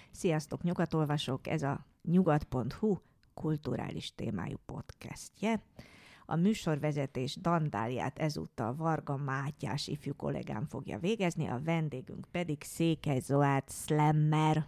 Sziasztok, nyugatolvasók! Ez a nyugat.hu kulturális témájú podcastje. A műsorvezetés dandáliát ezúttal Varga Mátyás ifjú kollégám fogja végezni, a vendégünk pedig Székely Zoárd slammer.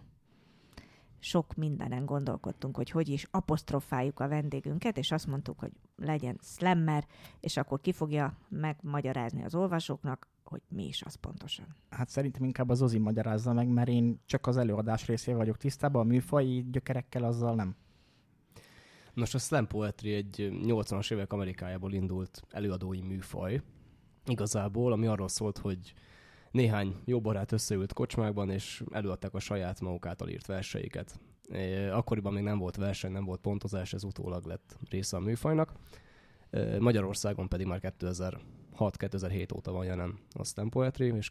Sok mindenen gondolkodtunk, hogy is apostrofáljuk a vendégünket, és azt mondtuk, hogy legyen slammer, és akkor ki fogja megmagyarázni az olvasóknak, hogy mi is az pontosan. Hát szerintem inkább az Ozi magyarázza meg, mert én csak az előadás részével vagyok tisztában, a műfaji gyökerekkel azzal nem. Nos, a slam poetry egy 80-as évek Amerikájából indult előadói műfaj. Igazából, ami arról szólt, hogy néhány jó barát összeült kocsmákban, és előadták a saját maguk által írt verseiket. Akkoriban még nem volt verseny, nem volt pontozás, ez utólag lett része a műfajnak. Magyarországon pedig már 2006-2007 óta van jelen a slam poetry, és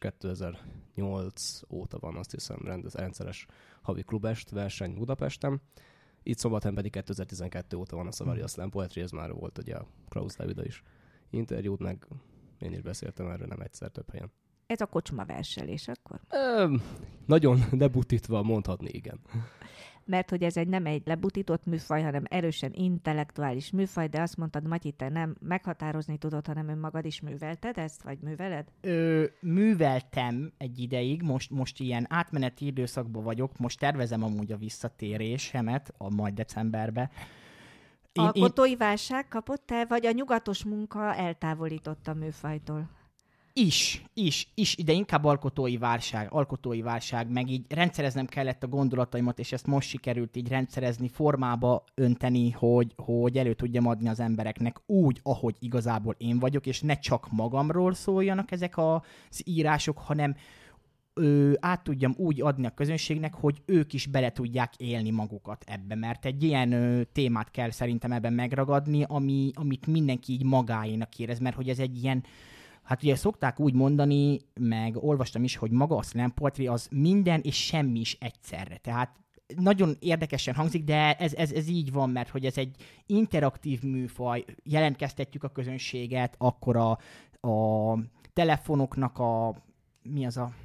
2008 óta van, azt hiszem, rendszeres havi klubest verseny Budapesten. Itt Szombathelyen pedig 2012 óta van a Savaria Slam Poetry, ez már volt ugye a Krausz Levida is interjút, meg én is beszéltem erről nem egyszer, több helyen. Ez a kocsma verselés akkor? Nagyon lebutítva mondhatni, igen. Mert hogy ez nem egy lebutított műfaj, hanem erősen intellektuális műfaj, de azt mondtad, Matyi, te nem meghatározni tudod, hanem önmagad is művelted ezt, vagy műveled? Műveltem egy ideig, most ilyen átmeneti időszakban vagyok, most tervezem amúgy a visszatérésemet, majd decemberbe. Alkotói válság kapott el, vagy a nyugatos munka eltávolított a műfajtól? Is, de inkább alkotói válság, meg így rendszereznem kellett a gondolataimat, és ezt most sikerült így rendszerezni, formába önteni, hogy elő tudjam adni az embereknek úgy, ahogy igazából én vagyok, és ne csak magamról szóljanak ezek az írások, hanem át tudjam úgy adni a közönségnek, hogy ők is bele tudják élni magukat ebbe, mert egy ilyen témát kell szerintem ebben megragadni, amit mindenki így magáénak érez, mert hogy ez egy ilyen. Hát ugye szokták úgy mondani, meg olvastam is, hogy maga a slam poetry az minden és semmi is egyszerre. Tehát nagyon érdekesen hangzik, de ez így van, mert hogy ez egy interaktív műfaj, jelentkeztetjük a közönséget, akkor a telefonoknak mi az a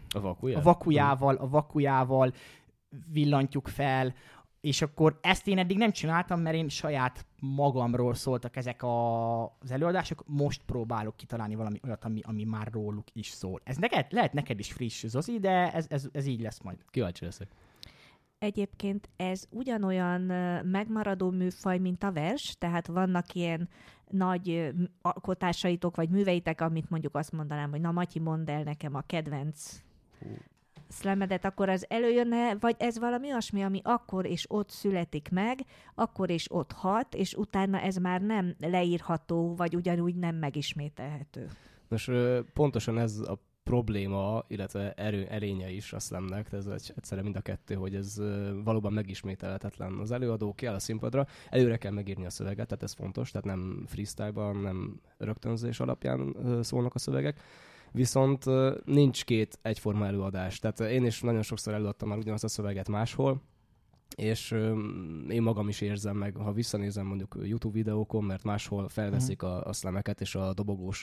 vakujával villantjuk fel, és akkor ezt én eddig nem csináltam, mert én saját magamról szóltak ezek az előadások, most próbálok kitalálni valami olyat, ami már róluk is szól. Ez lehet neked is friss, Zozi, de ez így lesz majd. Kíváncsi leszek. Egyébként ez ugyanolyan megmaradó műfaj, mint a vers, tehát vannak ilyen nagy alkotásaitok, vagy műveitek, amit mondjuk azt mondanám, hogy na Matyi, mondd el nekem a kedvenc szlemedet, akkor az előjönne, vagy ez valami olyasmi, ami akkor és ott születik meg, akkor és ott hat, és utána ez már nem leírható, vagy ugyanúgy nem megismételhető. Nos, pontosan ez a probléma, illetve erénye is a slamnek, ez egyszerre mind a kettő, hogy ez valóban megismételhetetlen. Az előadó kiáll a színpadra, előre kell megírni a szöveget, tehát ez fontos, tehát nem freestyle-ban, nem rögtönzés alapján szólnak a szövegek. Viszont nincs két egyforma előadás. Tehát én is nagyon sokszor előadtam már ugyanazt a szöveget máshol, és én magam is érzem meg, ha visszanézem mondjuk YouTube videókon, mert máshol felveszik a szlemeket, és a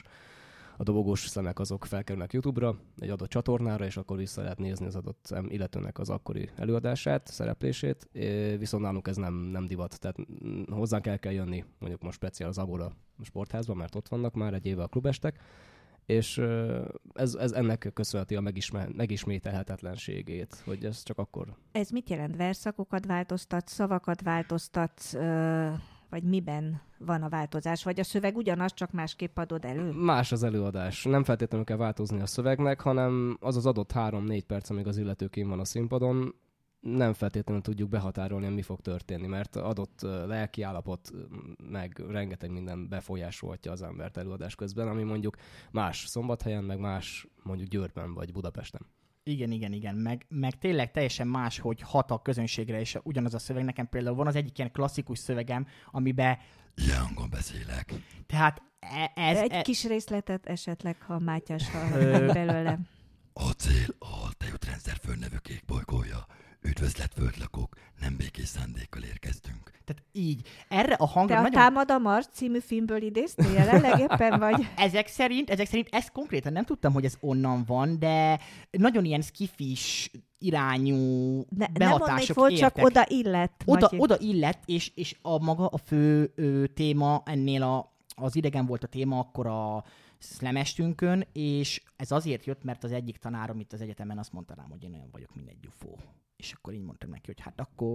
dobogós szlemek azok felkerülnek YouTube-ra, egy adott csatornára, és akkor vissza lehet nézni az adott illetőnek az akkori előadását, szereplését, viszont nálunk ez nem divat. Tehát hozzánk kell jönni, mondjuk most speciál az Agora sportházban, mert ott vannak már egy éve a klubestek, és ez ennek köszönheti a megismételhetetlenségét, hogy ez csak akkor. Ez mit jelent? Verszakokat változtatsz, szavakat változtatsz, vagy miben van a változás? Vagy a szöveg ugyanaz, csak másképp adod elő? Más az előadás. Nem feltétlenül kell változni a szövegnek, hanem az adott 3-4 perc, amíg az illető kint van a színpadon, nem feltétlenül tudjuk behatárolni, hogy mi fog történni, mert adott lelki állapot, meg rengeteg minden befolyásolhatja az embert előadás közben, ami mondjuk más Szombathelyen, meg más mondjuk Győrben vagy Budapesten. Igen. Meg tényleg teljesen más, hogy hat a közönségre, és ugyanaz a szöveg. Nekem például van az egyik ilyen klasszikus szövegem, amiben ilyen hangon beszélek. Tehát egy kis részletet esetleg, ha Mátyás hallhat belőle. Acél, tejútrendszer földnevű kék bolygója. Üdvözlet földlakók, nem békés szándékkal érkeztünk. Tehát így, erre a hangra... Te a Támad a Mars című filmből idéztél jelenleg éppen, vagy? Ezek szerint ezt konkrétan nem tudtam, hogy ez onnan van, de nagyon ilyen skifis irányú Nem behatások volt, csak értek. oda illett. Oda illett, és a fő téma ennél az idegen volt a téma akkor a szlemestünkön, és ez azért jött, mert az egyik tanárom itt az egyetemen azt mondta rám, hogy én olyan vagyok, mint egy UFO. És akkor így mondtam neki, hogy hát akkor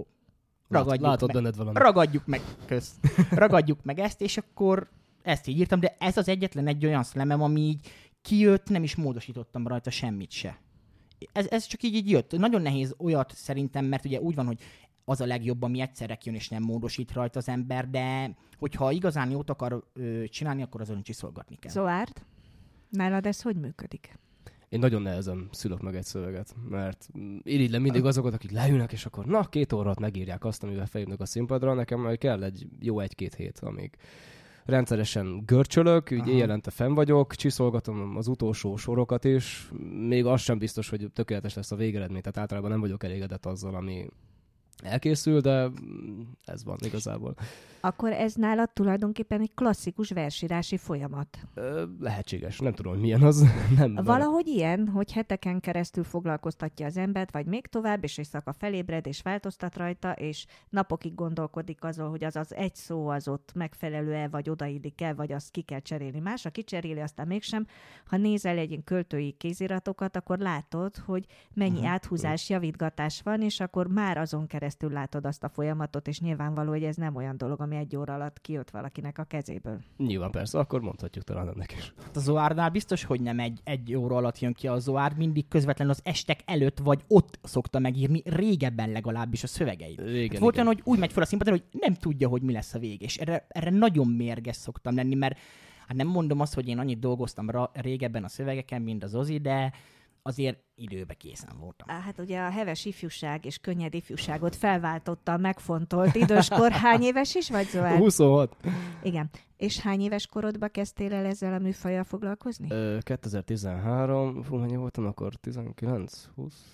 ragadjuk meg ezt, és akkor ezt így írtam, de ez az egyetlen egy olyan szlemem, ami így kijött, nem is módosítottam rajta semmit se. Ez csak így jött. Nagyon nehéz olyat szerintem, mert ugye úgy van, hogy az a legjobb, ami egyszerre kijön, és nem módosít rajta az ember, de hogyha igazán jót akar csinálni, akkor azon csiszolgatni kell. Zoárd, nálad ez hogy működik? Én nagyon nehezen szülök meg egy szöveget, mert irigylem mindig azokat, akik leülnek, és akkor 2 órát megírják azt, amivel feljövnek a színpadra. Nekem majd kell egy jó 1-2 hét, amíg rendszeresen görcsölök, úgy éjjelente fenn vagyok, csiszolgatom az utolsó sorokat is. Még az sem biztos, hogy tökéletes lesz a végeredmény, tehát általában nem vagyok elégedett azzal, ami elkészül, de ez van igazából. Akkor ez nálad tulajdonképpen egy klasszikus versírási folyamat. Lehetséges. Nem tudom, hogy milyen az. Nem, valahogy ilyen, hogy heteken keresztül foglalkoztatja az embert, vagy még tovább, és éjszaka felébred, és változtat rajta, és napokig gondolkodik azon, hogy az egy szó az ott megfelelő-e, vagy odaillik-e, vagy azt ki kell cserélni. Másra kicseréli, aztán mégsem. Ha nézel egy költői kéziratokat, akkor látod, hogy mennyi áthúzás, javítgatás van, és akkor már azon keresztül látod azt a folyamatot, és nyilvánvaló, hogy ez nem olyan dolog, ami 1 óra alatt kijött valakinek a kezéből. Nyilván persze, akkor mondhatjuk talán ennek is. A Zoárdnál biztos, hogy nem egy óra alatt jön ki a Zoárd, mindig közvetlenül az estek előtt, vagy ott szokta megírni, régebben legalábbis a szövegeit. Igen, volt olyan, hogy úgy megy fel a színpadra, hogy nem tudja, hogy mi lesz a vége, és erre nagyon mérges szoktam lenni, mert hát nem mondom azt, hogy én annyit dolgoztam régebben a szövegeken, mint az Ozi, de azért időbe készen voltam. Hát ugye a heves ifjúság és könnyed ifjúságot felváltotta a megfontolt időskor. Hány éves is vagy, Zoárd? 26. Igen. És hány éves korodban kezdtél el ezzel a műfajjal foglalkozni? 2013, mennyi voltam akkor? 19? 20?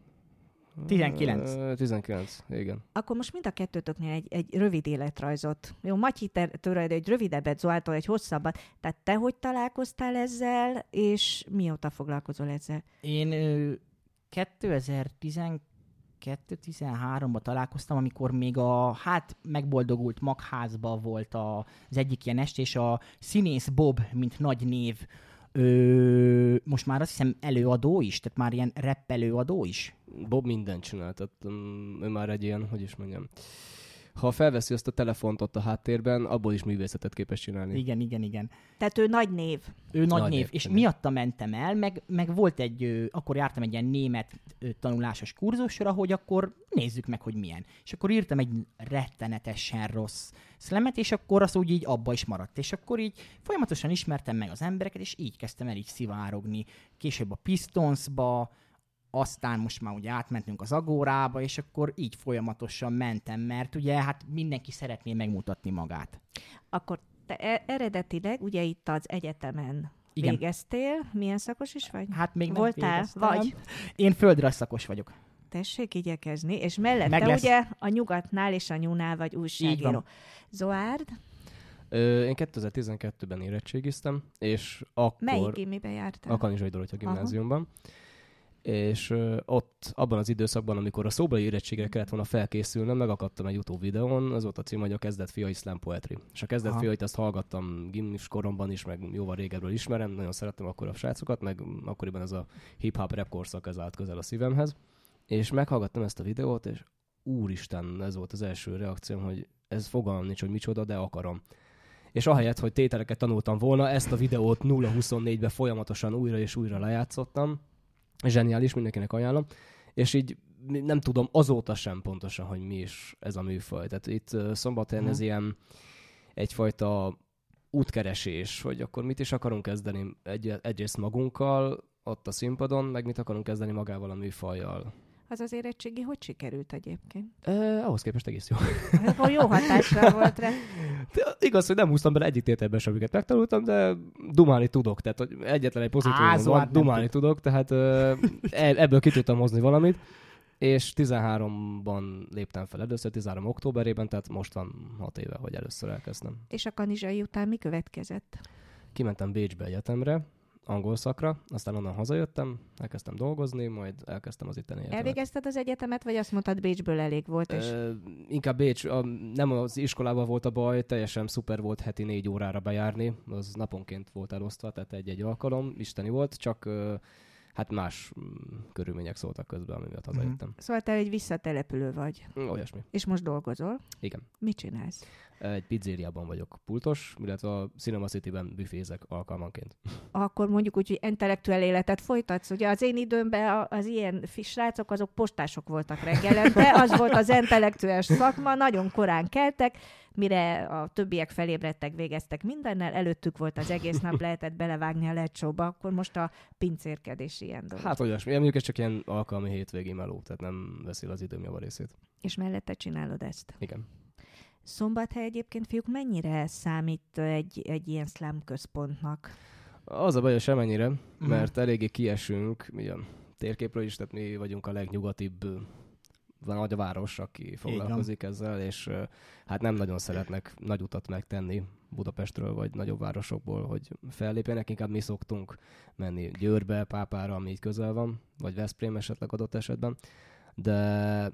19. 19, igen. Akkor most mind a kettőtöknél egy rövid életrajzot. Jó, Matyi tőle egy rövidebbet, Zoártól egy hosszabbat. Tehát te hogy találkoztál ezzel, és mióta foglalkozol ezzel? Én 2012-13-ban találkoztam, amikor még a megboldogult Magházban volt az egyik ilyen este, és a színész Bob, mint nagy név, most már azt hiszem előadó is, tehát már ilyen rap előadó is. Bob mindent csinál, tehát ő már egy ilyen, hogy is mondjam. Ha felveszi azt a telefont ott a háttérben, abból is művészetet képes csinálni. Igen. Tehát ő nagy név. Ő nagy név, és miatta mentem el, meg volt akkor jártam egy ilyen német tanulásos kurzusra, hogy akkor nézzük meg, hogy milyen. És akkor írtam egy rettenetesen rossz szlemet, és akkor az úgy így abba is maradt. És akkor így folyamatosan ismertem meg az embereket, és így kezdtem el így szivárogni. Később a Pistonsba, aztán most már ugye átmentünk az Agórába, és akkor így folyamatosan mentem, mert ugye hát mindenki szeretné megmutatni magát. Akkor te eredetileg ugye itt az egyetemen végeztél. Milyen szakos is vagy? Hát még voltál? Vagy? Én földrajzszakos vagyok. Tessék igyekezni, és mellette ugye a Nyugatnál és a Nyúnál vagy újságíró. Zoárd? Én 2012-ben érettségiztem, és akkor... Melyik gimiben jártál? A Kanizsai Dorottya gimnáziumban. És ott, abban az időszakban, amikor a szóbeli érettségre kellett volna felkészülnöm, megakadtam egy YouTube videón, az volt a cím, hogy a Kezdet fiai slam poetry. És a Kezdet fiait azt hallgattam gimis koromban is, meg jóval régebről ismerem, nagyon szerettem akkor a srácokat, meg akkoriban ez a hip-hop rap korszak, ez állt közel a szívemhez. És meghallgattam ezt a videót, és úristen, ez volt az első reakcióm, hogy ez fogalmam nincs, hogy micsoda, de akarom. És ahelyett, hogy tételeket tanultam volna, ezt a videót 0-24-ben folyamatosan újra és újra lejátszottam. Zseniális, mindenkinek ajánlom. És így nem tudom azóta sem pontosan, hogy mi is ez a műfaj. Tehát itt Szombathelyen ez ilyen egyfajta útkeresés, hogy akkor mit is akarunk kezdeni egyrészt magunkkal ott a színpadon, meg mit akarunk kezdeni magával a műfajjal. Az érettségi hogy sikerült egyébként? Ahhoz képest egész jó. Jó hatásra volt rá. De igaz, hogy nem húztam bele egyik tételben sem, amiket megtanultam, de dumálni tudok. Tehát hogy egyetlen egy pozitívum van, dumálni tudok, tehát ebből ki tudtam hozni valamit. És 13-ban léptem fel először, 13 októberében, tehát most van 6 éve, hogy először elkezdtem. És a kanizsai után mi következett? Kimentem Bécsbe egyetemre, angol szakra, aztán onnan hazajöttem, elkezdtem dolgozni, majd elkezdtem az itteni egyetemet. Elvégezted az egyetemet, vagy azt mondtad, Bécsből elég volt? És... Inkább Bécs, nem az iskolában volt a baj, teljesen szuper volt heti 4 órára bejárni, az naponként volt elosztva, tehát egy alkalom, isteni volt, csak hát más körülmények szóltak közben, ami miatt hazajöttem. Szóval te egy visszatelepülő vagy. Olyasmi. És most dolgozol? Igen. Mit csinálsz? Egy pizzériában vagyok pultos, illetve a Cinema City-ben büfézek alkalmanként. Akkor mondjuk úgy, hogy intellektuál életet folytatsz. Ugye az én időmben az ilyen srácok, azok postások voltak reggelente, az volt az intellektuális szakma, nagyon korán keltek, mire a többiek felébredtek, végeztek mindennel, előttük volt az egész nap, lehetett belevágni a lecsóba, akkor most a pincérkedés ilyen dolog. Hát olyasmi, mondjuk ez csak ilyen alkalmi hétvégi meló, tehát nem veszi az időm javarészét. És mellette csinálod ezt? Igen. Szombathely egyébként, fiúk, mennyire számít egy ilyen slam központnak? Az a baj, hogy semennyire, mert eléggé kiesünk a térképről is, tehát mi vagyunk a legnyugatibb nagy a város, aki foglalkozik ezzel, és hát nem nagyon szeretnek nagy utat megtenni Budapestről vagy nagyobb városokból, hogy fellépjenek, inkább mi szoktunk menni Győrbe, Pápára, ami így közel van, vagy Veszprém esetleg adott esetben, de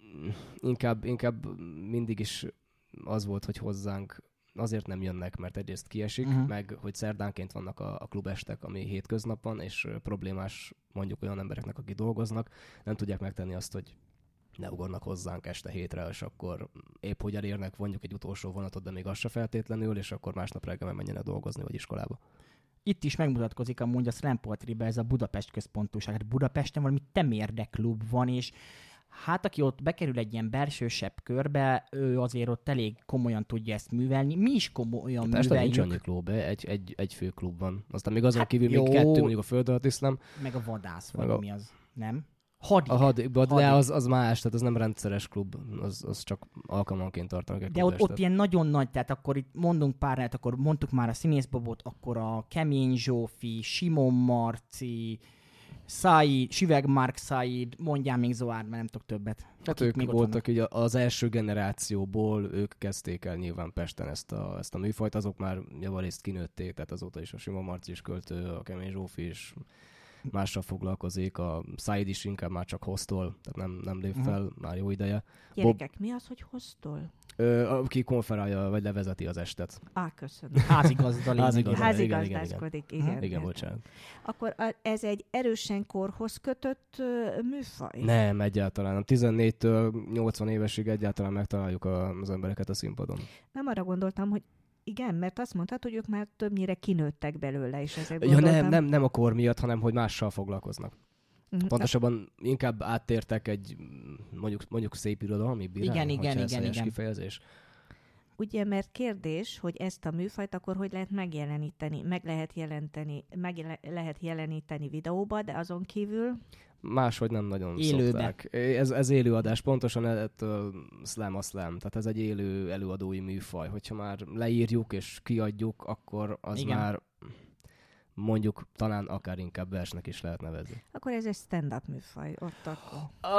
inkább mindig is az volt, hogy hozzánk azért nem jönnek, mert egyrészt kiesik, meg hogy szerdánként vannak a klubestek, ami hétköznap van, és problémás mondjuk olyan embereknek, akik dolgoznak, nem tudják megtenni azt, hogy ne ugornak hozzánk este hétre, és akkor épp hogy elérnek, vonjuk egy utolsó vonatot, de még az se feltétlenül, és akkor másnap reggel menjenek dolgozni, vagy iskolába. Itt is megmutatkozik amúgy a Slam Poetry-ben ez a Budapest központúság. Hát Budapesten valami temérdekklub van, és hát aki ott bekerül egy ilyen belsősebb körbe, ő azért ott elég komolyan tudja ezt művelni. Mi is komolyan műveljük. Nincs annyi klub, egy fő klub van. Aztán még azon kívül még 2, mondjuk a Föld alatt iszlám. Meg a vadász, vagy mi az, nem? De az más, tehát az nem rendszeres klub, az csak alkalmanként tartanak egy de ott ilyen nagyon nagy, tehát akkor itt mondunk párát, akkor mondtuk már a Színészbobot, akkor a Kemény Zsófi, Simon Marci, Said, Siveg Mark Said, mondjál még Zoár, mert nem tudok többet. Hát ők még voltak így az első generációból, ők kezdték el nyilván Pesten ezt a műfajt, azok már javarészt kinőtték, tehát azóta is a Simon Marci is költő, a Kemény Zsófi is mással foglalkozik, a Said is inkább már csak hostol, tehát nem lép fel, már jó ideje. Gyerekek, mi az, hogy hostol? Aki konferálja, vagy levezeti az estet. Köszönöm. Házigazdálkodik. Igen, bocsánat. Akkor ez egy erősen korhoz kötött műfaj? Nem, egyáltalán. A 14-től 80 évesig egyáltalán megtaláljuk az embereket a színpadon. Nem arra gondoltam, hogy igen, mert azt mondtad, hogy ők már többnyire kinőttek belőle, és ezért gondoltam... Nem a kor miatt, hanem hogy mással foglalkoznak. Pontosabban inkább áttértek egy mondjuk szép irodalmi bírán, igen. kifejezés. Ugye, mert kérdés, hogy ezt a műfajt akkor hogy lehet megjeleníteni? Meg lehet jeleníteni videóba, de azon kívül... Máshogy nem nagyon élőbe szokták. Ez élőadás, pontosan ettől slam a slam, tehát ez egy élő előadói műfaj. Hogyha már leírjuk és kiadjuk, akkor az már mondjuk talán akár inkább versnek is lehet nevezni. Akkor ez egy stand-up műfaj, ott akkor.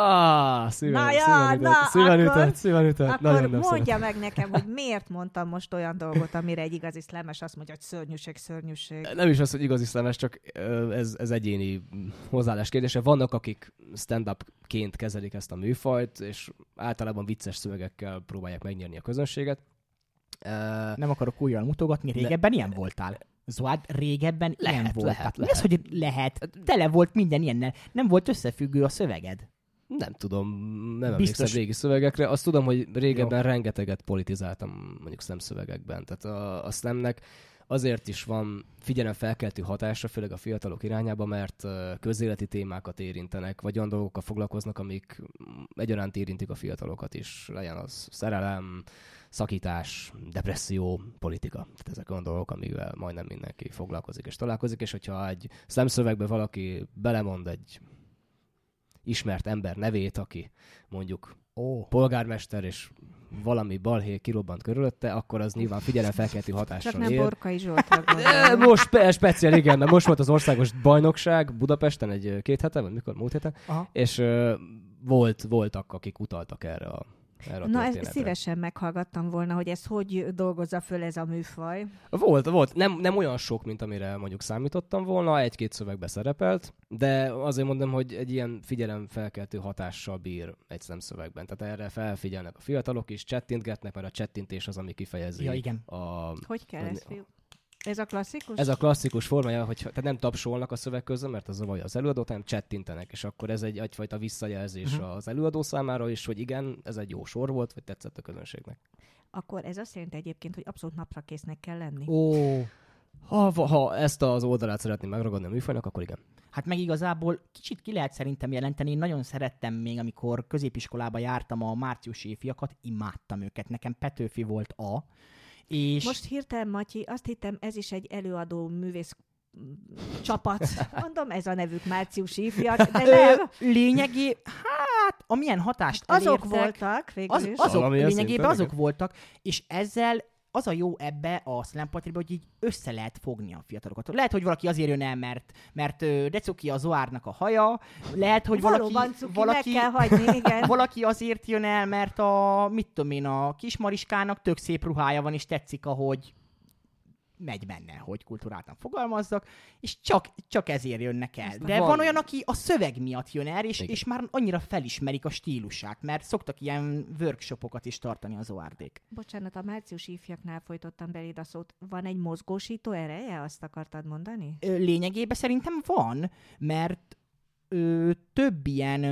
Szíven ütött. Akkor mondja meg nekem, hogy miért mondtam most olyan dolgot, amire egy igazi szlemes azt mondja, hogy szörnyűség. Nem is az, hogy igazi szlemes, csak ez egyéni hozzáállás kérdése. Vannak, akik stand-upként kezelik ezt a műfajt, és általában vicces szövegekkel próbálják megnyerni a közönséget. Nem akarok újjal mutogatni, régebben ilyen voltál. Zoád, régebben ilyen voltál. Lehet. Mi az, hogy lehet? Tele volt minden ilyennel. Nem volt összefüggő a szöveged? Nem tudom, nem emlékszem régi szövegekre. Azt tudom, hogy régebben rengeteget politizáltam mondjuk szemszövegekben. Tehát a slamnek azért is van figyelemfelkeltő hatása, főleg a fiatalok irányába, mert közéleti témákat érintenek, vagy olyan dolgokkal foglalkoznak, amik egyaránt érintik a fiatalokat is. Legyen az szerelem, szakítás, depresszió, politika. Tehát ezek olyan dolgok, amivel majdnem mindenki foglalkozik és találkozik, és hogyha egy szemszövegbe valaki belemond egy ismert ember nevét, aki mondjuk polgármester, és valami balhé kirobbant körülötte, akkor az nyilván figyelemfelkeltő hatással ér. Csak nem Borkai Zsoltra gondolom. Most speciál, igen, mert most volt az országos bajnokság Budapesten egy 2 hete, vagy mikor, múlt héten, és voltak, akik utaltak erre a erre a Na, történetre. szívesen meghallgattam volna, hogy ez hogy dolgozza föl ez a műfaj. Volt. Nem olyan sok, mint amire mondjuk számítottam volna, egy-két szövegbe szerepelt, de azért mondom, hogy egy ilyen figyelemfelkeltő hatással bír egy szemszövegben. Tehát erre felfigyelnek a fiatalok is, csettintgetnek, mert a csettintés az, ami kifejezi igen. Hogy kell ez, fiú? Ez a klasszikus? Ez a klasszikus formája, hogy tehát nem tapsolnak a szöveg közben, mert az zavarja az előadót, hanem csettintenek, és akkor ez egyfajta visszajelzés az előadó számára is, hogy igen, ez egy jó sor volt, vagy tetszett a közönségnek. Akkor ez azt jelenti egyébként, hogy abszolút napra késznek kell lenni. Ha ezt az oldalát szeretném megragadni a műfajnak, akkor igen. Hát meg igazából kicsit ki lehet szerintem jelenteni. Én nagyon szerettem még, amikor középiskolába jártam a márciusi évfiakat, imádtam őket. Nekem Petőfi volt és... Most hirtelen, Matyi, azt hittem, ez is egy előadó művész csapat. Mondom, ez a nevük márciusi ifjak, de nem. Hát, amilyen hatást Azok elértek, voltak végül is. azok Valamilyen lényegében szinten, azok igen. voltak, és ezzel az a jó ebbe a slam poetrybe, hogy így össze lehet fogni a fiatalokat. Lehet, hogy valaki azért jön el, mert decuki a Zoárnak a haja, lehet, hogy Valóban cuki, meg kell hagyni, igen. valaki azért jön el, mert a kis Mariskának tök szép ruhája van, és tetszik, ahogy megy benne, hogy kulturáltan fogalmazzak, és csak ezért jönnek el. De van olyan, aki a szöveg miatt jön el, és már annyira felismerik a stílusát, mert szoktak ilyen workshopokat is tartani az ORD-k. Bocsánat, a márciusi ifjaknál folytottam beléd a szót. Van egy mozgósító ereje, azt akartad mondani? Lényegében szerintem van, mert több ilyen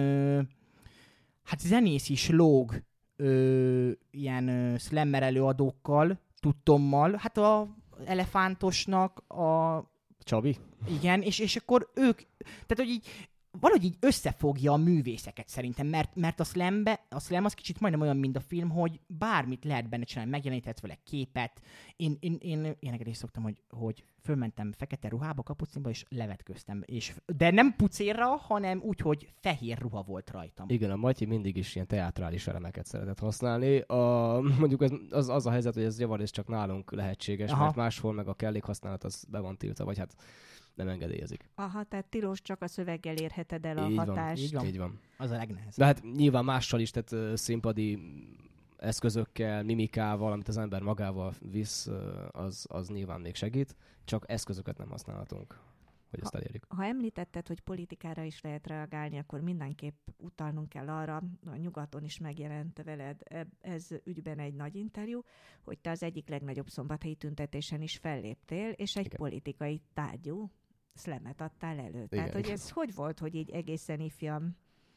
zenész is lóg ilyen slammer előadókkal, tudtommal, hát a Elefántosnak Csabi? Igen, és akkor ők, tehát hogy így valahogy így összefogja a művészeket szerintem, mert a slam az kicsit majdnem olyan, mint a film, hogy bármit lehet benne csinálni, megjeleníthetsz vele képet. Én ilyeneket is szoktam, hogy fölmentem fekete ruhába, kapucinba, és levetköztem. De nem pucérra, hanem úgy, hogy fehér ruha volt rajtam. Igen, a Matyi mindig is ilyen teátrális elemeket szeretett használni. Mondjuk az a helyzet, hogy ez javarészt csak nálunk lehetséges, mert máshol meg a kellékhasználat az be van tiltva, vagy hát nem engedélyezik. Aha, tehát tilos, csak a szöveggel érheted el a Így hatást. Van. Így van. Az a legnehezebb. De hát nyilván mással is, tehát színpadi eszközökkel, mimikával, amit az ember magával visz, az nyilván még segít, csak eszközöket nem használhatunk, hogy ezt elérjük. Ha említetted, hogy politikára is lehet reagálni, akkor mindenképp utalnunk kell arra, a Nyugaton is megjelent veled ez ügyben egy nagy interjú, hogy te az egyik legnagyobb szombathelyi tüntetésen is felléptél, és egy politikai tárgyú szlemet adtál elő. Tehát, hogy ez hogy volt, hogy így egészen ifjam?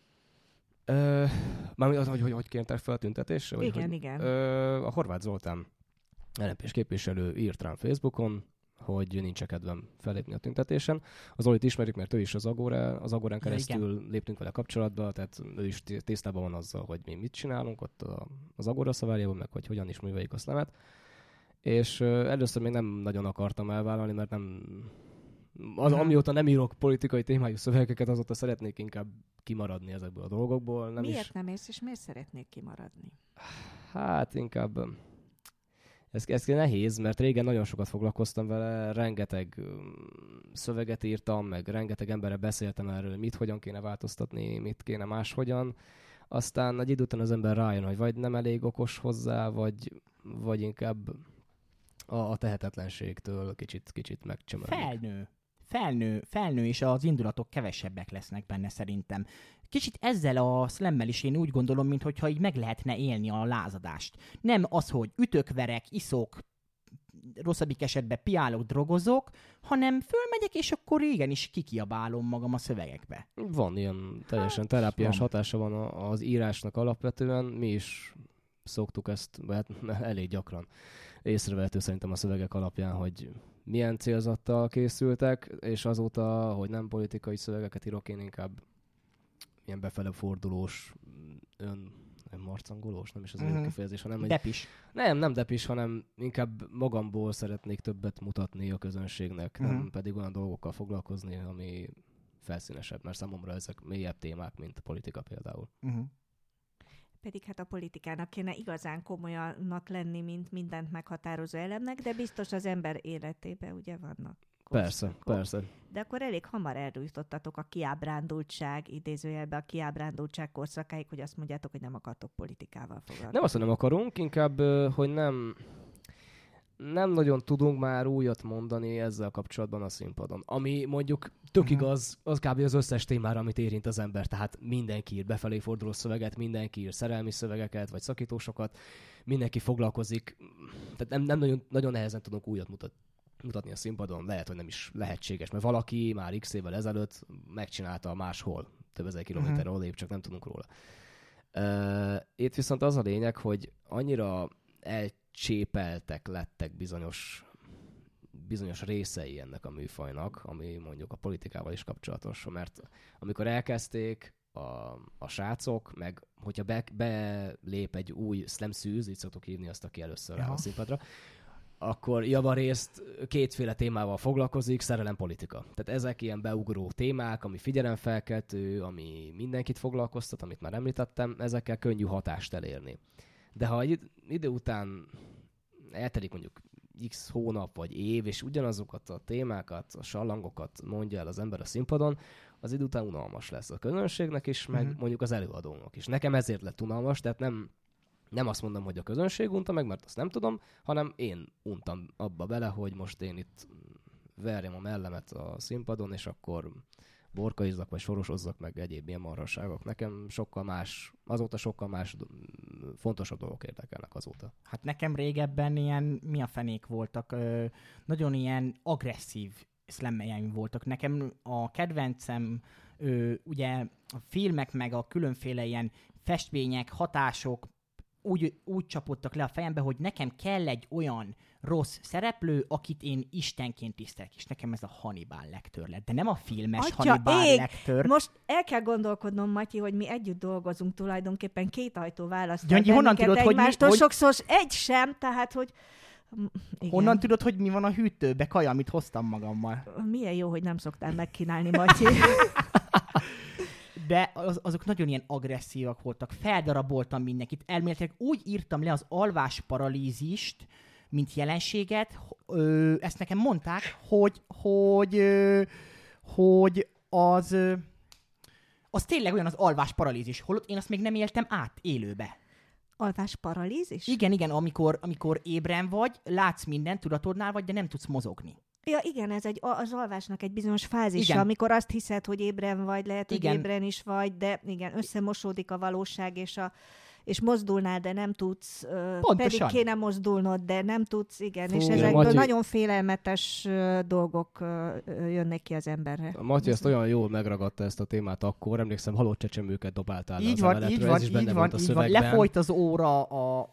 Mármint hogy kértek fel a tüntetésre? Igen. A Horváth Zoltán LMP-s képviselő írt rám Facebookon, hogy nincs kedvem fellépni a tüntetésen. Az Zolit ismerik, mert ő is az Agórán keresztül léptünk vele kapcsolatba, tehát ő is tisztában van azzal, hogy mi mit csinálunk ott az Agóra szavárjában, meg hogy hogyan is műveljük a szlemet. És először még nem nagyon akartam elvállalni, mert amióta nem írok politikai témájú szövegeket, azóta szeretnék inkább kimaradni ezekből a dolgokból. Miért nem érsz, és miért szeretnék kimaradni? Hát inkább... Ez nehéz, mert régen nagyon sokat foglalkoztam vele, rengeteg szöveget írtam, meg rengeteg emberre beszéltem erről, mit hogyan kéne változtatni, mit kéne máshogyan. Aztán egy idő után az ember rájön, hogy vagy nem elég okos hozzá, vagy inkább a tehetetlenségtől kicsit megcsömörlik. Felnő, és az indulatok kevesebbek lesznek benne szerintem. Kicsit ezzel a slammel is én úgy gondolom, mintha így meg lehetne élni a lázadást. Nem az, hogy ütök, verek, iszok, rosszabbik esetben piálok, drogozok, hanem fölmegyek, és akkor igenis kikiabálom magam a szövegekbe. Van ilyen teljesen terápiás hatása van az írásnak alapvetően. Mi is szoktuk ezt, hát elég gyakran észrevehető szerintem a szövegek alapján, hogy milyen célzattal készültek, és azóta, hogy nem politikai szövegeket írok, én inkább ilyen befele fordulós, marcangolós, nem is az a kifejezés, hanem... Depis. Nem depis, hanem inkább magamból szeretnék többet mutatni a közönségnek, nem pedig olyan dolgokkal foglalkozni, ami felszínesebb, mert számomra ezek mélyebb témák, mint politika például. Pedig hát a politikának kéne igazán komolyanak lenni, mint mindent meghatározó elemnek, de biztos az ember életében ugye vannak Persze. De akkor elég hamar eljutottatok a kiábrándultság, idézőjelben a kiábrándultság korszakáig, hogy azt mondjátok, hogy nem akartok politikával foglalkozni. Nem azt, hogy nem akarunk, inkább, hogy nem nagyon tudunk már újat mondani ezzel kapcsolatban a színpadon. Ami mondjuk tök igaz, az kb. Az összes témára, amit érint az ember. Tehát mindenki ír befelé forduló szöveget, mindenki ír szerelmi szövegeket, vagy szakítósokat, mindenki foglalkozik. Tehát nem nagyon nehezen tudunk újat mutatni a színpadon. Lehet, hogy nem is lehetséges, mert valaki már x évvel ezelőtt megcsinálta máshol, több ezer kilométerre odébb, csak nem tudunk róla. Itt viszont az a lényeg, hogy annyira elcsépeltek lettek bizonyos részei ennek a műfajnak, ami mondjuk a politikával is kapcsolatos, mert amikor elkezdték a srácok, meg hogyha belép egy új slam szűz, így szoktuk hívni azt, aki először áll a színpadra, akkor javarészt kétféle témával foglalkozik, szerelem, politika. Tehát ezek ilyen beugró témák, ami figyelemfelkeltő, ami mindenkit foglalkoztat, amit már említettem, ezekkel könnyű hatást elérni. De ha idő után eltelik mondjuk x hónap vagy év, és ugyanazokat a témákat, a sallangokat mondja el az ember a színpadon, az idő után unalmas lesz a közönségnek is, meg mondjuk az előadónak is. Nekem ezért lett unalmas, tehát nem azt mondom, hogy a közönség unta meg, mert azt nem tudom, hanem én untam abba bele, hogy most én itt verjem a mellemet a színpadon, és akkor borkaizzak, vagy sorosozzak meg egyéb ilyen marhasságok. Nekem azóta sokkal más fontosabb dolgok érdekelnek azóta. Hát nekem régebben ilyen, mi a fenék voltak, nagyon ilyen agresszív szlemmeljeim voltak. Nekem a kedvencem, ugye a filmek, meg a különféle ilyen festmények, hatások úgy csapódtak le a fejembe, hogy nekem kell egy olyan rossz szereplő, akit én istenként tisztelek, és nekem ez a Hannibal Lecter lett. De nem a filmes Hannibal Lecter. Most el kell gondolkodnom, Matyi, hogy mi együtt dolgozunk tulajdonképpen, két ajtó választ. Gyöngyi, honnan tudod, egymástól sokszor egy sem, tehát, hogy... Igen. Honnan tudod, hogy mi van a hűtőbe, kaja, amit hoztam magammal? Milyen jó, hogy nem szoktál megkínálni, Matyi. De azok nagyon ilyen agresszívak voltak. Feldaraboltam mindenkit. Elméletileg úgy írtam le az alvásparalízist, mint jelenséget, ezt nekem mondták, hogy az tényleg olyan az alvásparalízis, holott én azt még nem éltem át élőbe. Alvásparalízis? Igen, amikor ébren vagy, látsz mindent, tudatodnál vagy, de nem tudsz mozogni. Ja, igen, ez az alvásnak egy bizonyos fázisa, amikor azt hiszed, hogy ébren vagy, lehet, hogy ébren is vagy, de igen, összemosódik a valóság, és mozdulnál, de nem tudsz, pedig kéne mozdulnod, de nem tudsz, igen, és ezekből nagyon félelmetes dolgok jönnek ki az emberre. Matyi ezt olyan jól megragadta ezt a témát akkor, emlékszem, halott csecsemőket dobáltál le az emeletről, ez is benne volt a szövegben. Lefolyt az óra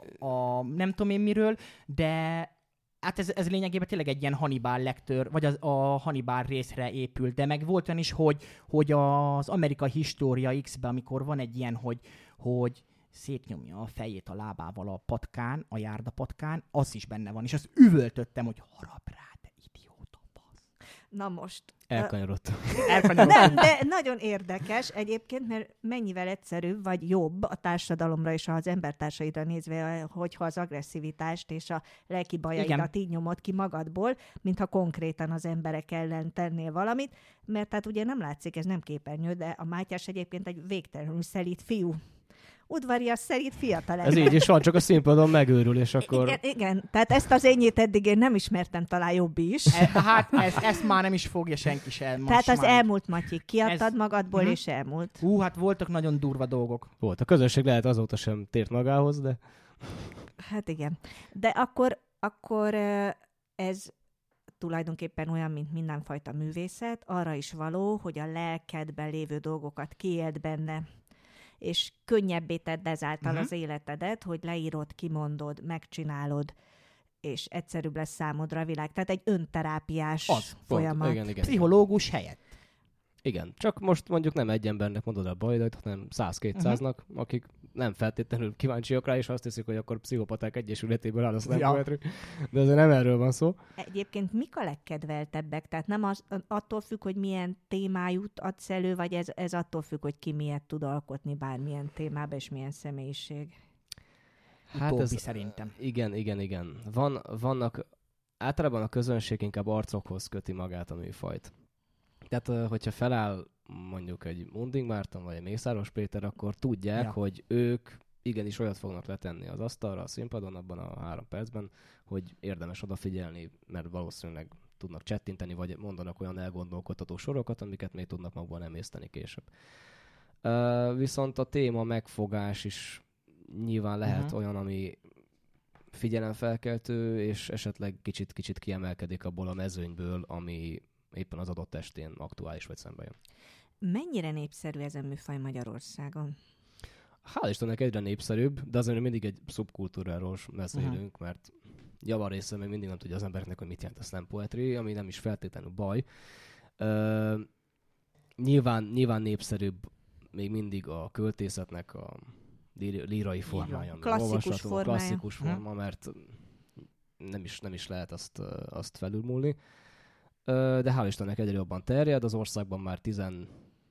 a nem tudom én miről, de hát ez lényegében tényleg egy ilyen Hannibal Lecter, vagy a Hannibal részre épült, de meg volt olyan is, hogy az Amerikai História X-be, amikor van egy ilyen, hogy szétnyomja a fejét a lábával a patkán, a járdapatkán, az is benne van, és azt üvöltöttem, hogy harap rá, te idióta basz. Na most. Elkanyarodtam. Nem, de nagyon érdekes egyébként, mert mennyivel egyszerűbb, vagy jobb a társadalomra és az embertársaidra nézve, hogyha az agresszivitást és a lelki bajaidat így nyomod ki magadból, mintha konkrétan az emberek ellen tennél valamit, mert tehát ugye nem látszik, ez nem képernyő, de a Mátyás egyébként egy végtelenül szelíd fiú. Udvarias szerint fiatal ember. Ez így is van, csak a színpadon megőrül, és akkor... Igen, tehát ezt az énnyit eddig én nem ismertem, talán jobb is. Hát ezt már nem is fogja senki sem. Tehát az elmúlt, Matyi, kiadtad magadból, és elmúlt. Hát voltak nagyon durva dolgok. Volt. A közönség lehet azóta sem tért magához, de... Hát igen. De akkor ez tulajdonképpen olyan, mint mindenfajta művészet, arra is való, hogy a lelkedben lévő dolgokat kiéld benne, és könnyebbé tedd ezáltal az életedet, hogy leírod, kimondod, megcsinálod, és egyszerűbb lesz számodra a világ. Tehát egy önterápiás folyamat. Igen. Pszichológus helyett. Igen, csak most mondjuk nem egy embernek mondod a bajdat, hanem 100-200-nak, akik nem feltétlenül kíváncsiak rá, és azt hiszik, hogy akkor pszichopaták egyesületéből áll, azt nem követünk. De azért nem erről van szó. Egyébként mik a legkedveltebbek? Tehát nem attól függ, hogy milyen témájút adsz elő, vagy ez attól függ, hogy ki miért tud alkotni bármilyen témába, és milyen személyiség? Hát ez szerintem. Igen. Vannak általában a közönség inkább arcokhoz köti magát a műfajt. Tehát, hogyha feláll mondjuk egy Munding Márton vagy egy Mészáros Péter, akkor tudják, hogy ők igenis olyat fognak letenni az asztalra, a színpadon abban a 3 percben, hogy érdemes odafigyelni, mert valószínűleg tudnak csettinteni, vagy mondanak olyan elgondolkodtató sorokat, amiket még tudnak magukban emészteni később. Viszont a téma megfogás is nyilván lehet olyan, ami figyelemfelkeltő, és esetleg kicsit kiemelkedik abból a mezőnyből, ami éppen az adott estén aktuális vagy szembe jön. Mennyire népszerű ez a műfaj Magyarországon? Hál' Istennek egyre népszerűbb, de azért mindig egy szubkultúráról beszélünk, mert javarésze még mindig nem tudja az embereknek, hogy mit jelent a slam poetry, ami nem is feltétlenül baj. Nyilván népszerűbb még mindig a költészetnek a lírai formája. Klasszikus forma, mert nem is lehet azt felülmúlni. De hál' Istennek egyre jobban terjed, az országban már 15,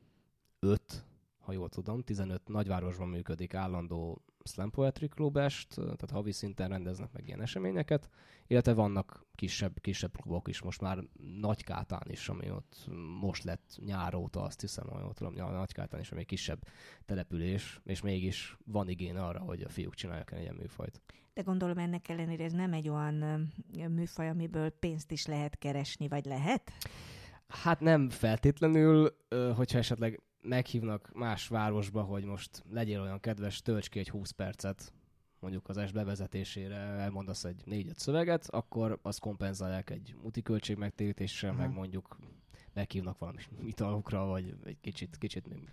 ha jól tudom, 15 nagyvárosban működik állandó Slam Poetry klubest, tehát havi szinten rendeznek meg ilyen eseményeket, illetve vannak kisebb klubok is, most már Nagykátán is, ami ott most lett nyár óta, azt hiszem, hogy ott tudom, Nagykátán is, ami egy kisebb település, és mégis van igény arra, hogy a fiúk csinálják egy ilyen műfajt. De gondolom ennek ellenére ez nem egy olyan műfaj, amiből pénzt is lehet keresni, vagy lehet? Hát nem feltétlenül, hogyha esetleg meghívnak más városba, hogy most legyél olyan kedves, tölts ki egy 20 percet, mondjuk az est bevezetésére elmondasz egy 4-5 szöveget, akkor azt kompenzálják egy úti költség megtérítéssel, meg mondjuk meghívnak valami italokra, vagy egy kicsit még.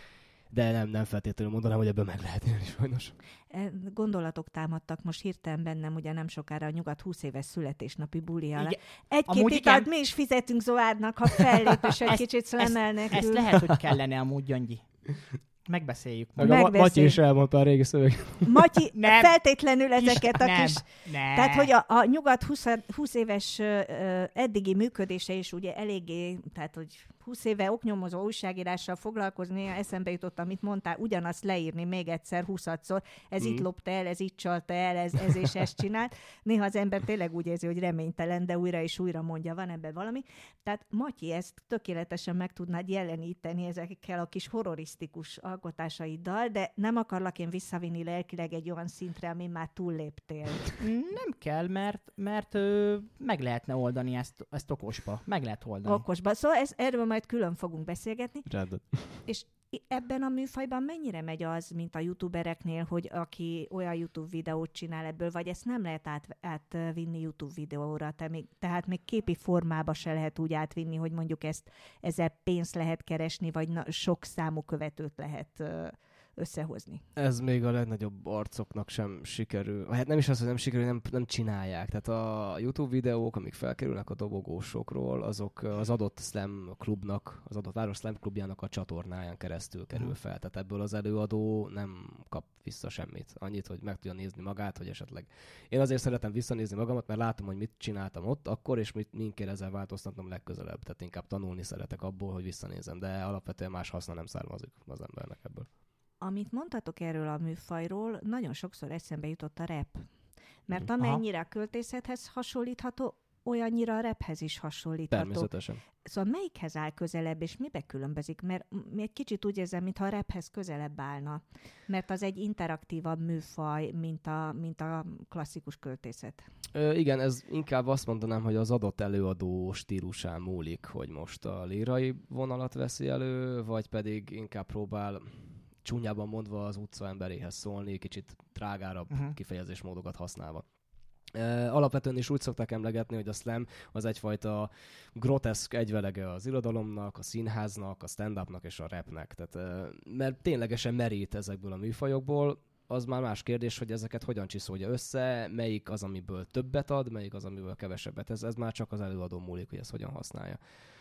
De nem feltétlenül mondanám, hogy ebből meg lehet élni sajnos. Gondolatok támadtak most hirtelen bennem, ugye nem sokára a Nyugat 20 éves születésnapi bulia. Egy-két italt mi is fizetünk Zoárnak, ha fellép, és egy kicsit szlemelnek. Ezt lehet, hogy kellene amúgy, Gyöngyi. Megbeszéljük. Matyi is elmondta a régi szöveget. Matyi feltétlenül ezeket a kis... Nem. Tehát, hogy a Nyugat 20 éves eddigi működése is ugye eléggé, tehát, hogy 20 éve oknyomozó újságírással foglalkozni, eszembe jutott, amit mondtál, ugyanazt leírni még egyszer 20-szor, ez itt lopta el, ez itt csalta el, ez és ezt csinált. Néha az ember tényleg úgy érzi, hogy reménytelen, de újra és újra mondja, van ebben valami. Tehát Matyi ezt tökéletesen meg tudnád jeleníteni ezekkel a kis horrorisztikus alkotásaiddal, de nem akarlak én visszavinni lelkileg egy olyan szintre, amin már túlléptél. Nem kell, mert meg lehetne oldani ezt okosba. Meg lehet oldani. Okosba. Szóval erről majd külön fogunk beszélgetni. Rendben. És ebben a műfajban mennyire megy az, mint a youtubereknél, hogy aki olyan YouTube videót csinál ebből, vagy ezt nem lehet átvinni YouTube videóra, tehát még képi formába se lehet úgy átvinni, hogy mondjuk ezzel pénzt lehet keresni, vagy sok számú követőt lehet összehozni. Ez még a legnagyobb arcoknak sem sikerül. Hát nem is az, hogy nem sikerül, nem csinálják. Tehát a YouTube videók, amik felkerülnek a dobogósokról, azok az adott slam klubnak, az adott város slam klubjának a csatornáján keresztül kerül fel. Tehát ebből az előadó nem kap vissza semmit. Annyit, hogy meg tudja nézni magát, hogy esetleg... Én azért szeretem visszanézni magamat, mert látom, hogy mit csináltam ott akkor, és mit kell ezzel változtatnom legközelebb. Tehát inkább tanulni szeretek abból, hogy visszanézem. De alapvetően más haszna nem származik az embernek ebből. Amit mondtatok erről a műfajról, nagyon sokszor eszembe jutott a rap. Mert amennyire a költészethez hasonlítható, olyannyira a raphez is hasonlítható. Természetesen. Szóval melyikhez áll közelebb, és mibe különbözik? Mert egy kicsit úgy érzem, mintha a raphez közelebb állna. Mert az egy interaktívabb műfaj, mint a klasszikus költészet. Igen, ez inkább azt mondanám, hogy az adott előadó stílusán múlik, hogy most a lírai vonalat veszi elő, vagy pedig inkább próbál csúnyában mondva az utca emberéhez szólni, kicsit drágárabb kifejezésmódokat használva. Alapvetően is úgy szokták emlegetni, hogy a slam az egyfajta groteszk egyvelege az irodalomnak, a színháznak, a stand-upnak és a rapnek. Tehát, mert ténylegesen merít ezekből a műfajokból, az már más kérdés, hogy ezeket hogyan csiszolja össze, melyik az, amiből többet ad, melyik az, amiből kevesebbet. Ez már csak az előadó múlik, hogy ezt hogyan használja.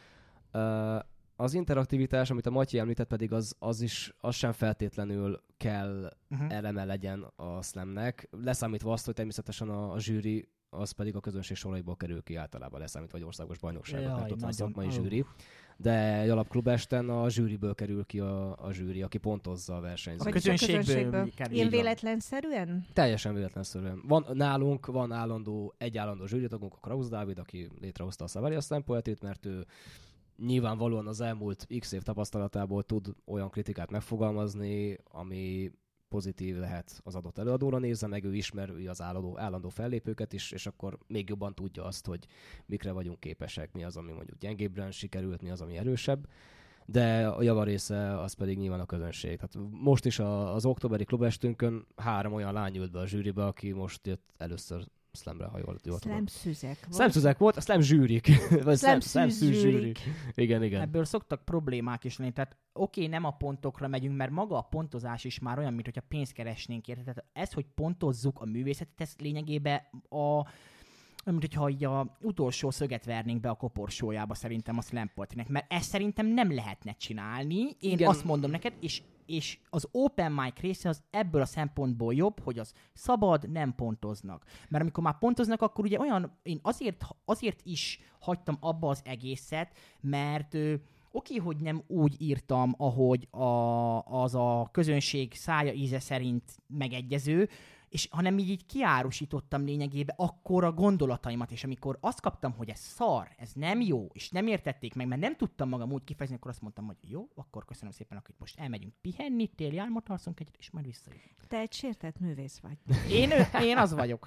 Az interaktivitás, amit a Matyi említett, pedig az sem feltétlenül kell eleme legyen a slamnek. Leszámítva azt, hogy természetesen a zsűri az pedig a közönség soraiból kerül ki általában leszámítva, vagy országos bajnokságot, Jaj, mert ott van a nagyon. szakmai zsűri. De egy alapklubesten a zsűriből kerül ki a zsűri, aki pontozza a versenyzőt. Vagyis a közönségből kerül. Ilyen Így van. véletlenszerűen? Teljesen véletlenszerűen. Nálunk van egy állandó zsűritagunk, a Krausz Dávid, aki létrehozta a Savaria Slam Poetryt, mert ő nyilvánvalóan az elmúlt x év tapasztalatából tud olyan kritikát megfogalmazni, ami pozitív lehet az adott előadóra nézve, meg ő ismeri az állandó fellépőket is, és akkor még jobban tudja azt, hogy mikre vagyunk képesek, mi az, ami mondjuk gyengébben sikerült, mi az, ami erősebb. De a javarésze az pedig nyilván a közönség. Tehát most is az októberi klubestünkön 3 olyan lány ült be a zsűribe, aki most jött először Slamre, ha jól tudom. Slamszüzek volt. Slamszüzek volt, a Slam zsűrik. Vagy Slamszűzsűrik. Igen. Ebből szoktak problémák is lenni. Tehát oké, nem a pontokra megyünk, mert maga a pontozás is már olyan, mint hogyha pénzt keresnénk érte. Tehát ez, hogy pontozzuk a művészetet, ez lényegében mint hogyha így a utolsó szöget vernénk be a koporsójába szerintem a Slam Poetrynek, mert ezt szerintem nem lehetne csinálni. Én Igen. azt mondom neked, és az open mic része az ebből a szempontból jobb, hogy az szabad, nem pontoznak. Mert amikor már pontoznak, akkor ugye én azért is hagytam abba az egészet, mert oké, hogy nem úgy írtam, ahogy az a közönség szája íze szerint megegyező, hanem így kiárusítottam lényegében akkor a gondolataimat, és amikor azt kaptam, hogy ez szar, ez nem jó, és nem értették meg, mert nem tudtam magam úgy kifejezni, akkor azt mondtam, hogy jó, akkor köszönöm szépen, akkor most elmegyünk pihenni, téli álmot alszunk egyet, és majd visszajövünk. Te egy sértett művész vagy. Én az vagyok.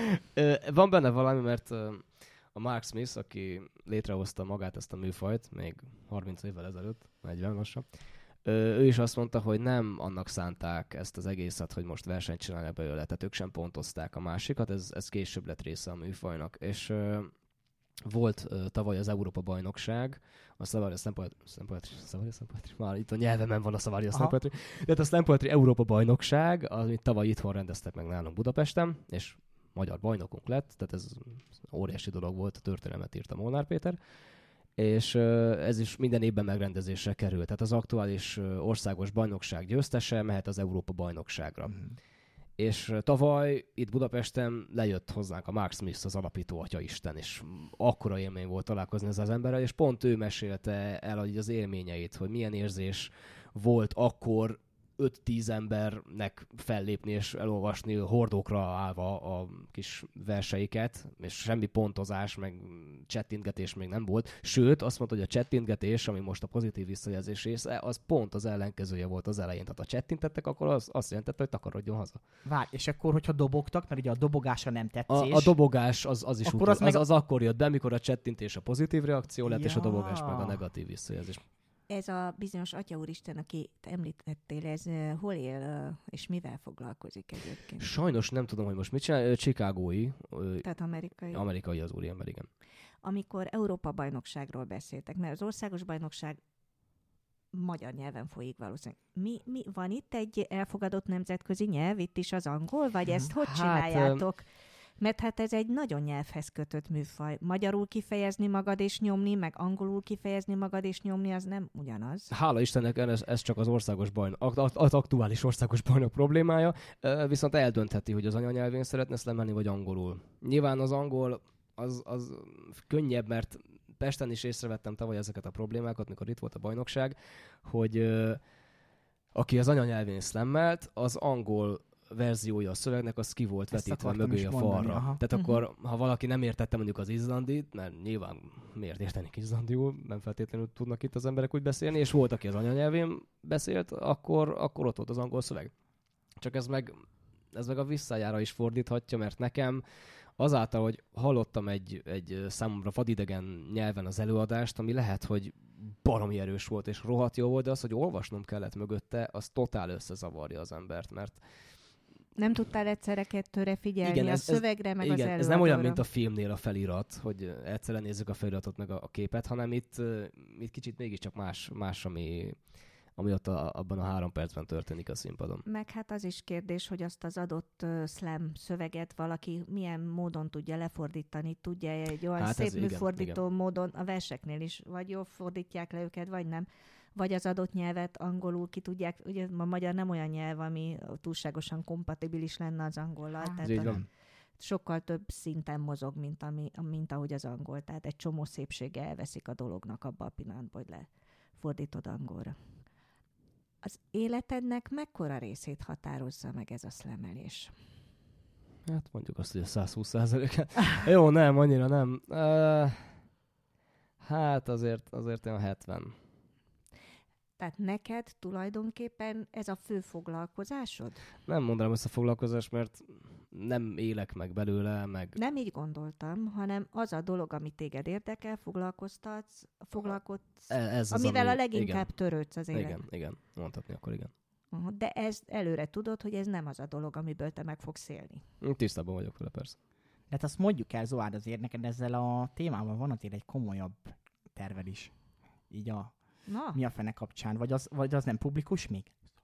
Van benne valami, mert a Mark Smith, aki létrehozta magát ezt a műfajt, még 30 évvel ezelőtt, 40 lassan, ő is azt mondta, hogy nem annak szánták ezt az egészet, hogy most versenyt csinálják belőle, tehát ők sem pontozták a másikat, ez később lett része a műfajnak. És volt tavaly az Európa-bajnokság, a Savaria Slam Poetry, már itt a nyelvemen van a Savaria Slam Poetry, de a Slam Poetry Európa-bajnokság, amit tavaly itthon rendeztek meg nálunk Budapesten, és magyar bajnokunk lett, tehát ez óriási dolog volt, a történelmet írta Molnár Péter, és ez is minden évben megrendezésre kerül. Tehát az aktuális országos bajnokság győztese mehet az Európa-bajnokságra. És tavaly itt Budapesten lejött hozzánk a Mark Smith, az alapító atyaisten, és akkora élmény volt találkozni ezzel az emberrel, és pont ő mesélte el az élményeit, hogy milyen érzés volt akkor 5-10 embernek fellépni és elolvasni hordókra állva a kis verseiket, és semmi pontozás, meg csettintgetés még nem volt. Sőt, azt mondta, hogy a csettintgetés, ami most a pozitív visszajelzés része, az pont az ellenkezője volt az elején. Tehát ha csettintettek, akkor az azt jelentette, hogy takarodjon haza. Várj, és akkor, hogyha dobogtak, mert ugye a dobogásra nem tetszés. A dobogás az is akkor az akkor jött be, amikor a csettintés a pozitív reakció lett, és a dobogás meg a negatív visszajelzés. Ez a bizonyos Atya Úristen, aki említettél, ez hol él és mivel foglalkozik egyébként? Sajnos nem tudom, hogy most mit csinál. Chicagói. Tehát amerikai. Amerikai az úriember, igen. Amikor Európa-bajnokságról beszéltek, mert az országos bajnokság magyar nyelven folyik valószínűleg. Mi van itt egy elfogadott nemzetközi nyelv, itt is az angol, vagy ezt hogy csináljátok? Mert hát ez egy nagyon nyelvhez kötött műfaj. Magyarul kifejezni magad és nyomni, meg angolul kifejezni magad és nyomni, az nem ugyanaz. Hála Istennek, ez csak az országos bajnok, az aktuális országos bajnok problémája, viszont eldöntheti, hogy az anyanyelvén szeretne szlemelni, vagy angolul. Nyilván az angol az könnyebb, mert Pesten is észrevettem tavaly ezeket a problémákat, mikor itt volt a bajnokság, hogy aki az anyanyelvén szlemmelt, az angol verziója a szövegnek, az ki volt vetítve mögé a falra. Tehát akkor, ha valaki nem értette mondjuk az izlandit, mert nyilván miért értenék izlandiul, nem feltétlenül tudnak itt az emberek úgy beszélni, és volt, aki az anyanyelvén beszélt, akkor ott volt az angol szöveg. Csak ez meg a visszájára is fordíthatja, mert nekem azáltal, hogy hallottam egy számomra vadidegen nyelven az előadást, ami lehet, hogy baromi erős volt és rohadt jó volt, de az, hogy olvasnom kellett mögötte, az totál összezavarja az embert, mert nem tudtál egyszerre kettőre figyelni, igen, a szövegre, meg az előadóra. Ez nem olyan, mint a filmnél a felirat, hogy egyszerre nézzük a feliratot, meg a képet, hanem itt kicsit mégiscsak más ami ott abban a 3 percben történik a színpadon. Meg hát az is kérdés, hogy azt az adott slam szöveget valaki milyen módon tudja lefordítani, tudja egy olyan szép műfordító módon, a verseknél is, vagy jól fordítják le őket, vagy nem. Vagy az adott nyelvet angolul ki tudják, ugye a magyar nem olyan nyelv, ami túlságosan kompatibilis lenne az angollal. sokkal több szinten mozog, mint ahogy az angol. Tehát egy csomó szépsége elveszik a dolognak abban a pillanatban, hogy lefordítod angolra. Az életednek mekkora részét határozza meg ez a szlemelés? Hát mondjuk azt, hogy a 120%-et. Jó, nem, annyira nem. Hát azért olyan 70. Tehát neked tulajdonképpen ez a fő foglalkozásod? Nem mondanám ezt a foglalkozást, mert nem élek meg belőle, meg... Nem így gondoltam, hanem az a dolog, ami téged érdekel, foglalkoztatsz, Ez az, amivel ami... a leginkább igen. törődsz az életben. Igen, mondhatni akkor igen. De ezt előre tudod, hogy ez nem az a dolog, amiből te meg fogsz élni. Tisztában vagyok vele, persze. De hát azt mondjuk el, Zoárd, azért neked ezzel a témával van azért egy komolyabb terved is. Így mi a fene kapcsán? Vagy az nem publikus még?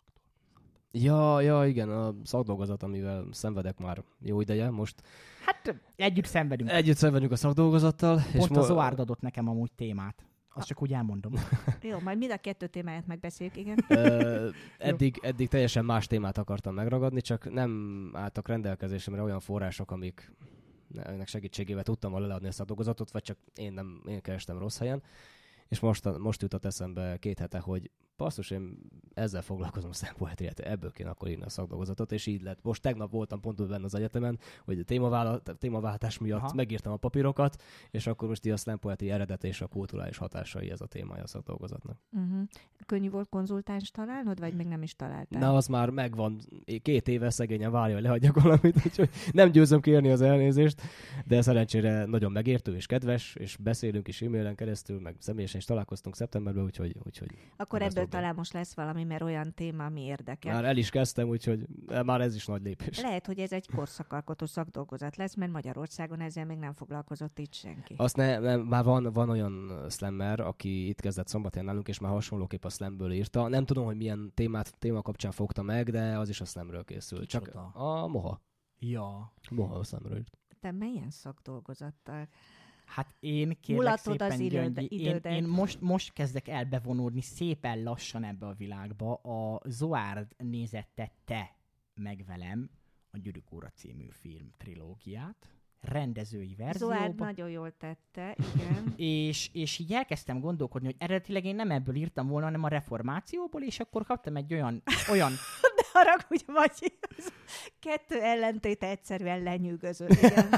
Ja, igen, a szakdolgozat, amivel szenvedek már jó ideje most. Hát együtt szenvedünk. Együtt szenvedünk a szakdolgozattal. Pont a Zoárd adott nekem amúgy témát. Azt csak úgy elmondom. Jó, majd mind a 2 témáját megbeszéljük, igen. Eddig teljesen más témát akartam megragadni, csak nem álltak rendelkezésemre olyan források, amiknek segítségével tudtam volna leadni ezt a dolgozatot, vagy csak én kerestem rossz helyen. És most jutott eszembe 2 hete, hogy basszus, én ezzel foglalkozom szlempoetriát, ebből kéne akkor írni a szakdolgozatot, és így lett. Most tegnap voltam pont benne az egyetemen, hogy a témaváltás miatt megírtam a papírokat, és akkor most így a szlempoetria eredete és a kulturális hatásai ez a témája a szakdolgozatnak. Könnyű volt konzultáns találnod, vagy még nem is találtál? Na, az már megvan. 2 éve szegényen várja, hogy lehagyjak valamit, úgyhogy nem győzöm kérni az elnézést, de szerencsére nagyon megértő és kedves, és beszélünk is e-mailen keresztül, meg személyesen is találkoztunk szeptemberben, úgyhogy akkor ebből talán most lesz valami, mert olyan téma, ami érdekel. Már el is kezdtem, úgyhogy már ez is nagy lépés. Lehet, hogy ez egy korszakalkotó szakdolgozat lesz, mert Magyarországon ezzel még nem foglalkozott itt senki. Azt már van olyan slammer, aki itt kezdett szombatján nálunk, és már hasonlóképp a slamből írta. Nem tudom, hogy milyen téma kapcsán fogta meg, de az is a slamről készült. Csak a Moha. Ja. Moha a slamről írt. Te milyen szakdolgozattal? Hát én kérlek szépen, Gyöngyi, én most kezdek el bevonódni szépen lassan ebbe a világba. A Zoárd nézette te meg velem a Gyűrűk Ura című film trilógiát, rendezői verzióban. Zoárd nagyon jól tette, igen. és így elkezdtem gondolkodni, hogy eredetileg én nem ebből írtam volna, hanem a reformációból, és akkor kaptam egy olyan... De haragudj, Matyi, 2 ellentét egyszerűen lenyűgözött, igen.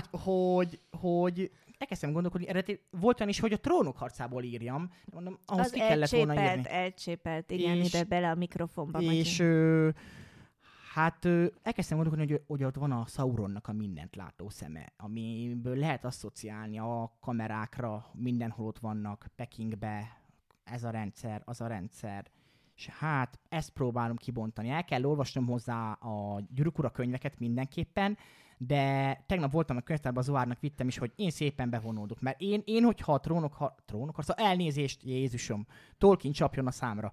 hogy elkezdtem gondolkodni, volt olyan is, hogy a Trónok harcából írjam, mondom, ahhoz ki kellett volna írni. Elcsépelt, igen, ide bele a mikrofonba. És elkezdtem gondolkodni, hogy ott van a Sauronnak a mindent látó szeme, amiből lehet asszociálni a kamerákra, mindenhol ott vannak, Pekingbe, ez a rendszer, az a rendszer. És hát ezt próbálom kibontani. El kell olvasnom hozzá a Gyűrűk Ura könyveket mindenképpen, de tegnap voltam a könyvtárban, a Zoárnak vittem is, hogy én szépen bevonódok. Mert én hogyha a trónok elnézést, Jézusom, Tolkien csapjon a számra.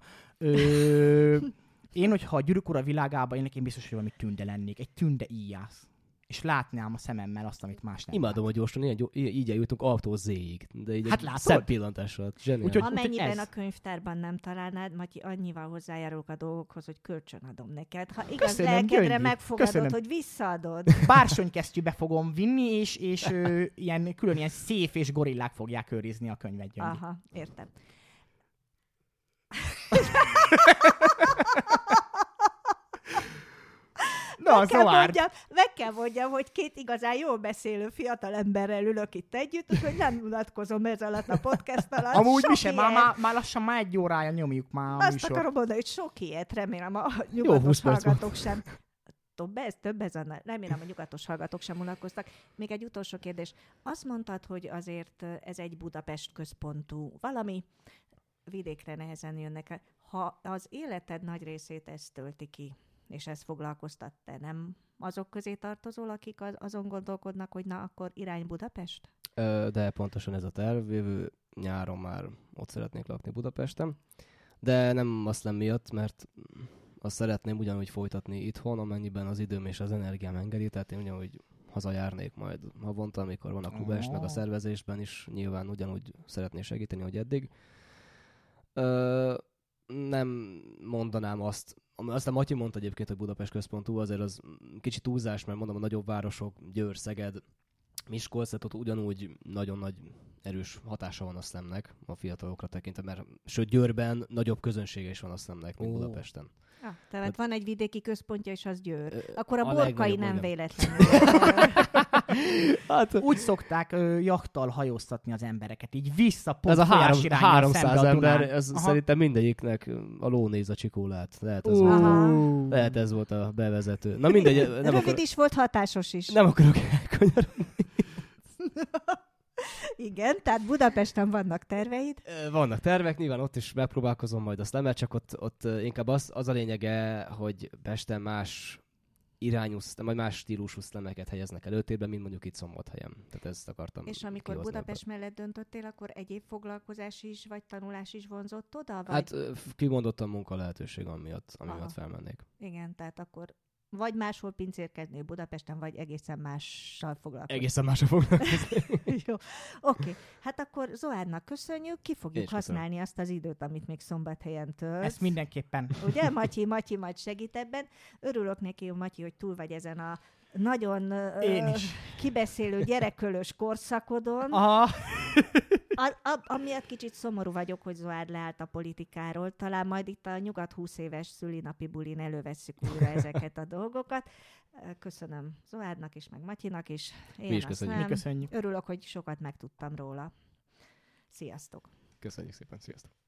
Én, hogyha a Gyűrűk Ura világában élnek, én biztos, hogy valami tünde lennék. Egy tünde íjász. És látnám a szememmel azt, amit más nem. Imádom, hogy gyorsan így eljutunk A-tól Z-ig. De így hát szebb pillantással. Amennyiben a könyvtárban nem találnád, Matyi, annyival hozzájárulok a dolgokhoz, hogy kölcsönadom neked. Ha igaz lelkedre megfogadod, hogy visszaadod. Bársonykesztyűbe fogom vinni, és ilyen külön ilyen széf és gorillák fogják őrizni a könyvet. Gyöngyi. Aha, értem. Meg kell mondjam, hogy 2 igazán jól beszélő fiatalemberrel ülök itt együtt, úgyhogy nem unatkozom ez alatt a podcast alatt. Amúgy mi sem, már lassan 1 órája nyomjuk már a Azt műsort. akarom mondani, hogy sok ilyet, remélem a nyugatos hallgatók sem. Több ez annál. Remélem, a nyugatos hallgatók sem unatkoztak. Még egy utolsó kérdés. Azt mondtad, hogy azért ez egy Budapest központú valami, vidékre nehezen jönnek el. Ha az életed nagy részét ez tölti ki, és ez foglalkoztat, te nem azok közé tartozol, akik azon gondolkodnak, hogy na, akkor irány Budapest? De pontosan ez a terv. Jövő nyáron már ott szeretnék lakni Budapesten. De nem azt nem miatt, mert azt szeretném ugyanúgy folytatni itthon, amennyiben az időm és az energiám engedi, tehát én ugyanúgy hazajárnék majd havonta, amikor van a klubes, meg a szervezésben is nyilván ugyanúgy szeretnék segíteni, hogy eddig. Nem mondanám azt Aztán Matyi mondta egyébként, hogy Budapest központú, azért az kicsit túlzás, mert mondom, a nagyobb városok, Győr, Szeged, Miskolc, tehát ott ugyanúgy nagyon nagy erős hatása van a szlemnek a fiatalokra tekintve, mert sőt Győrben nagyobb közönsége is van a szlemnek, mint Budapesten. Tehát van egy vidéki központja, és az Győr. Akkor a a Borkai legnagyobb, nem igen. véletlenül. Hát, Úgy szokták jachtal hajóztatni az embereket, így vissza ez a Pontfolyás irányba 300 szembe a ember, Dunán. ez Aha. szerintem mindegyiknek a ló néz a csikólát. Lehet ez, Aha. lehet ez volt a bevezető. Na mindegy, Rövid is volt, hatásos is. nem akarok elkanyarodni. Igen, tehát Budapesten vannak terveid. Vannak tervek, nyilván ott is megpróbálkozom majd a szlemet, csak ott inkább az a lényege, hogy Pesten más irányú, vagy más stílusú szlemeket helyeznek előtérben, mint mondjuk itt Szombathelyen. Tehát ezt akartam És amikor kihozni Budapest mellett döntöttél, akkor egyéb foglalkozás is, vagy tanulás is vonzott oda? Vagy... Hát kimondottan munka lehetőség, ami miatt Aha. felmennék. Igen, tehát akkor vagy máshol pincérkednél Budapesten, vagy egészen mással foglalkozni. Egészen másra foglalkozni. Jó. Oké. Hát akkor Zoárnak köszönjük, ki fogjuk Én is köszönöm. használni azt az időt, amit még Szombathelyen töltsz. Ezt mindenképpen. Ugye, Matyi majd segít ebben. Örülök neki, Matyi, hogy túl vagy ezen a nagyon Én is. kibeszélő gyerekkölös korszakodon. Aha. Amiatt kicsit szomorú vagyok, hogy Zoárd leállt a politikáról. Talán majd itt a nyugat 20 éves szülinapi bulin elővesszük újra ezeket a dolgokat. Köszönöm Zoárdnak is, meg Matyinak is. Mi is azt köszönjük. nem. Mi köszönjük. Örülök, hogy sokat megtudtam róla. Sziasztok! Köszönjük szépen, sziasztok!